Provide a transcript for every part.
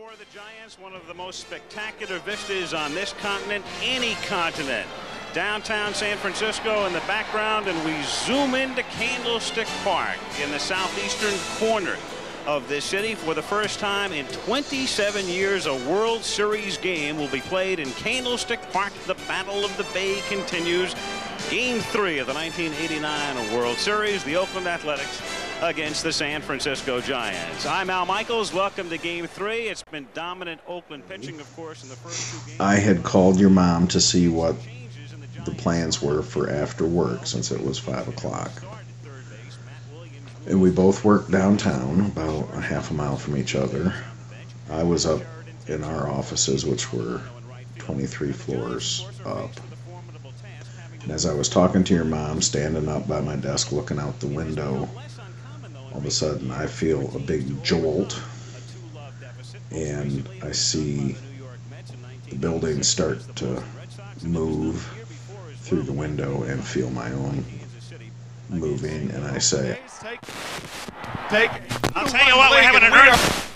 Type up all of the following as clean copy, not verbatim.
for the Giants, one of the most spectacular vistas on this continent, any continent. Downtown San Francisco in the background, and we zoom into Candlestick Park in the southeastern corner of this city. For the first time in 27 years, a World Series game will be played in Candlestick Park. The Battle of the Bay continues. Game 3 of the 1989 World Series, the Oakland Athletics against the San Francisco Giants. I'm Al Michaels. Welcome to Game 3. It's been dominant Oakland pitching, of course, in the first two games. I had called your mom to see what the plans were for after work, since it was 5 o'clock. And we both worked downtown, about a half a mile from each other. I was up in our offices, which were 23 floors up. And as I was talking to your mom, standing up by my desk looking out the window, all of a sudden I feel a big jolt, and I see the building start to move through the window and feel my own moving, and I say, Take. I'll tell you what, we're having an earth.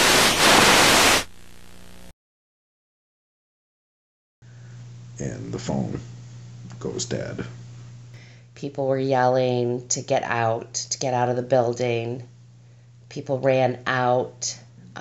And the phone goes dead. People were yelling to get out of the building. People ran out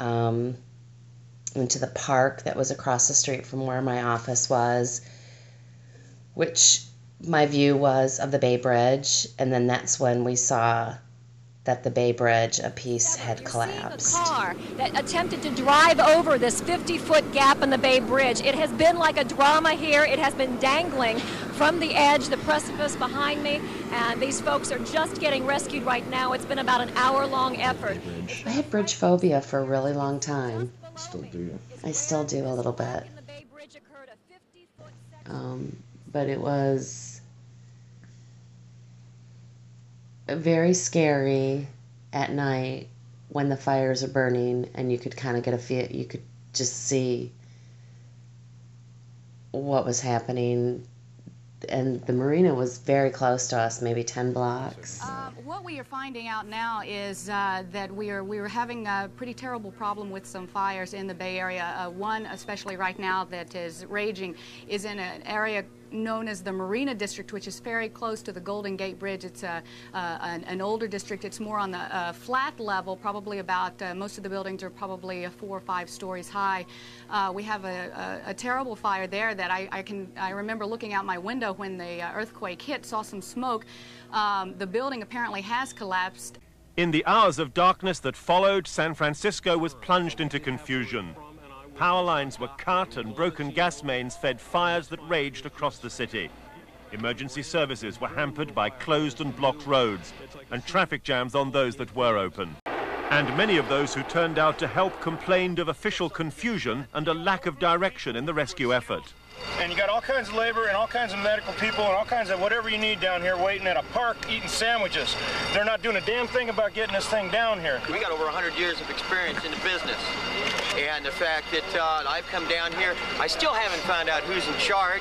into the park that was across the street from where my office was, which my view was of the Bay Bridge, and then that's when we saw that the Bay Bridge, a piece had collapsed. The car that attempted to drive over this 50-foot gap in the Bay Bridge. It has been like a drama here. It has been dangling from the edge, the precipice behind me, and these folks are just getting rescued right now. It's been about an hour-long effort. I had bridge phobia for a really long time. Still do. I still do a little bit. But it was very scary at night when the fires are burning and you could kind of get a feel, you could just see what was happening. And the marina was very close to us, maybe 10 blocks. What we are finding out now is that we are having a pretty terrible problem with some fires in the Bay Area. One, especially right now, that is raging is in an area known as the Marina District, which is very close to the Golden Gate Bridge. It's an older district. It's more on the flat level, probably about, most of the buildings are probably 4 or 5 stories high. We have a terrible fire there that I remember looking out my window when the earthquake hit, saw some smoke. The building apparently has collapsed. In the hours of darkness that followed, San Francisco was plunged into confusion. Power lines were cut and broken gas mains fed fires that raged across the city. Emergency services were hampered by closed and blocked roads and traffic jams on those that were open. And many of those who turned out to help complained of official confusion and a lack of direction in the rescue effort. And you got all kinds of labor and all kinds of medical people and all kinds of whatever you need down here waiting at a park eating sandwiches. They're not doing a damn thing about getting this thing down here. We got over 100 years of experience in the business. And the fact that I've come down here, I still haven't found out who's in charge.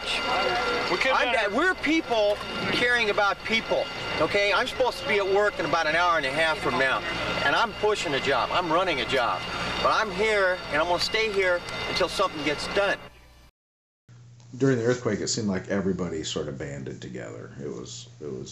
We're people caring about people, okay? I'm supposed to be at work in about an hour and a half from now. And I'm pushing a job. I'm running a job. But I'm here, and I'm going to stay here until something gets done. During the earthquake, it seemed like everybody sort of banded together. It was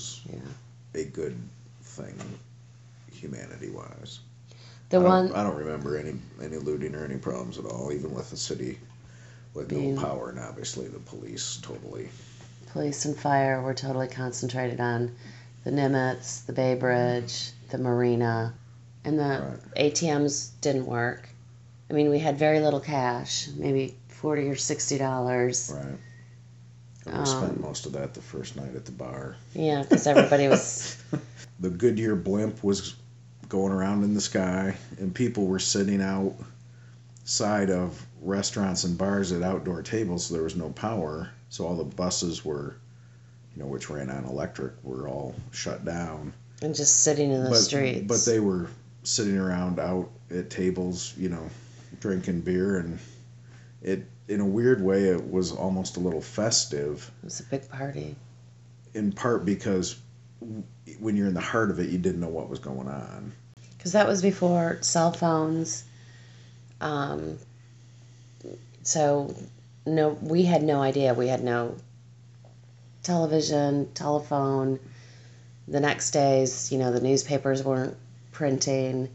a good thing, humanity-wise. I don't remember any looting or any problems at all, even with the city with no power, and obviously the police totally. Police and fire were totally concentrated on the Nimitz, the Bay Bridge, the marina, and the ATMs didn't work. I mean, we had very little cash, maybe $40 or $60. Right. And we spent most of that the first night at the bar. Yeah, because everybody was... The Goodyear blimp was going around in the sky, and people were sitting outside of restaurants and bars at outdoor tables, so there was no power. So all the buses were, which ran on electric, were all shut down. And just sitting in the streets. But they were sitting around out at tables, drinking beer, and it, in a weird way, it was almost a little festive. It was a big party. In part because when you're in the heart of it, you didn't know what was going on. Because that was before cell phones. So no, we had no idea. We had no television, telephone. The next days, you know, the newspapers weren't printing.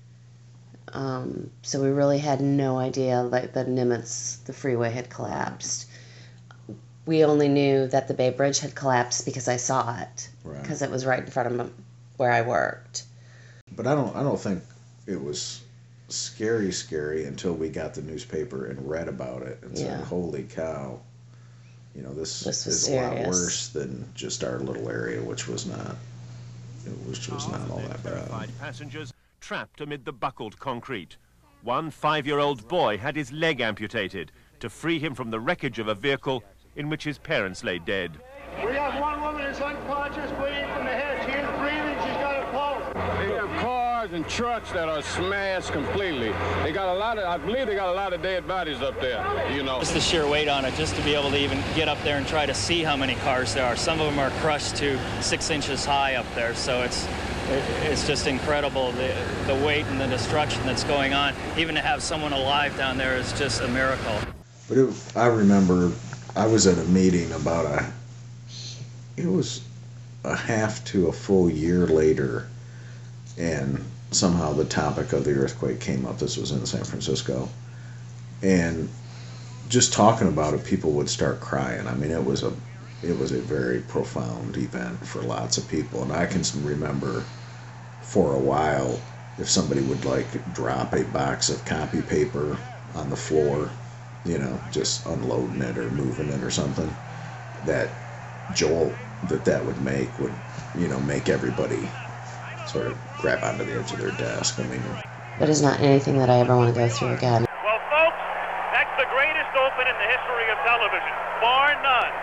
So we really had no idea that the Nimitz, the freeway, had collapsed. We only knew that the Bay Bridge had collapsed because I saw it, because it was right in front of where I worked. But I don't think it was scary until we got the newspaper and read about it and said, "Holy cow! You know, this is serious. A lot worse than just our little area, which was not. It was just not all that bad." Passengers trapped amid the buckled concrete. One 5-year-old boy had his leg amputated to free him from the wreckage of a vehicle in which his parents lay dead. We have one woman that's unconscious, bleeding from the head. She is breathing. She's got a pulse. They have cars and trucks that are smashed completely. They got a lot of, I believe they got a lot of dead bodies up there, you know. Just the sheer weight on it, just to be able to even get up there and try to see how many cars there are. Some of them are crushed to 6 inches high up there, so it's just incredible, the weight and the destruction that's going on. Even to have someone alive down there is just a miracle. But I remember I was at a meeting about it was a half to a full year later, and somehow the topic of the earthquake came up. This was in San Francisco, and just talking about it, people would start crying. I mean, it was a very profound event for lots of people, and I can remember for a while, if somebody would like drop a box of copy paper on the floor, you know, just unloading it or moving it or something, that jolt that would make would, you know, make everybody sort of grab onto the edge of their desk. I mean, that is not anything that I ever want to go through again. Well, folks, that's the greatest open in the history of television, bar none.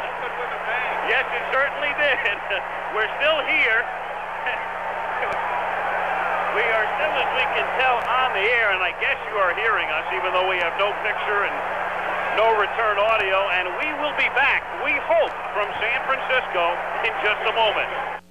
Yes, it certainly did. We're still here. We are still, as we can tell, on the air, and I guess you are hearing us, even though we have no picture and no return audio, and we will be back, we hope, from San Francisco in just a moment.